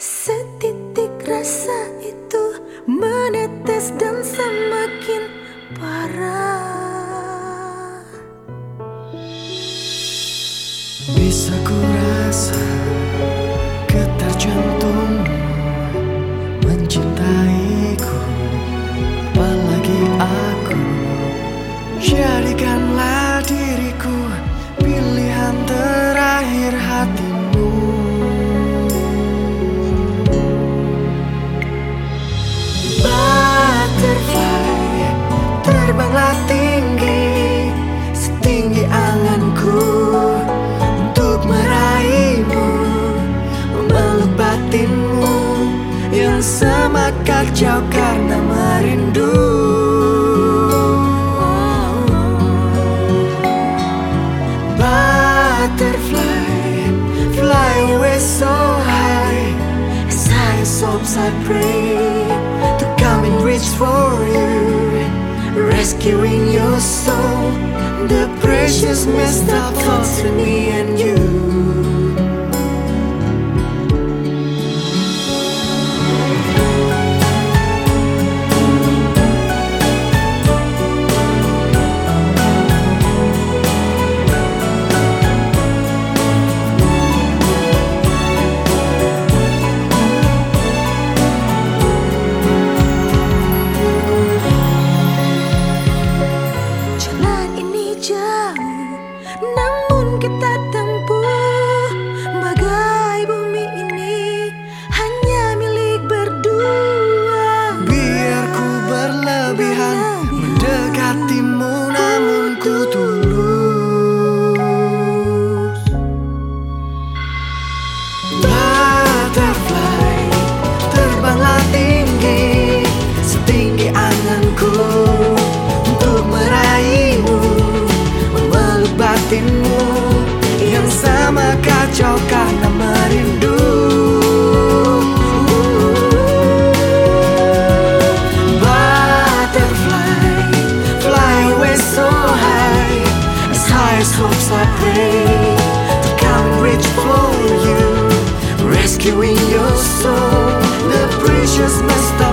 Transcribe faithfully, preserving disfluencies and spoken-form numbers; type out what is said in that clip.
Setitik rasa itu menetes dan semakin parah. Bisa ku rasa getar jantungmu mencintaiku, apalagi aku. Jadikanlah diriku pilihan terakhir hatimu. Butterfly, terbanglah tinggi setinggi anganku untuk meraihmu, memeluk batinmu yang semakin jauh karena merindu. Butterfly, fly away so high, as high as hopes I pray to come and reach for you, rescuing your soul, the precious messed up thoughts in me and you. Namun kita tempuh bagai bumi ini hanya milik berdua. Biar ku berlebihan mendekatimu, namun ku tulus. Butterfly, terbanglah tinggi setinggi anganku untuk meraihmu, batinmu yang sama kacau karena merindu. Butterfly, fly away so high, as high as hopes I pray to come and reach for you, rescuing your soul, the precious messed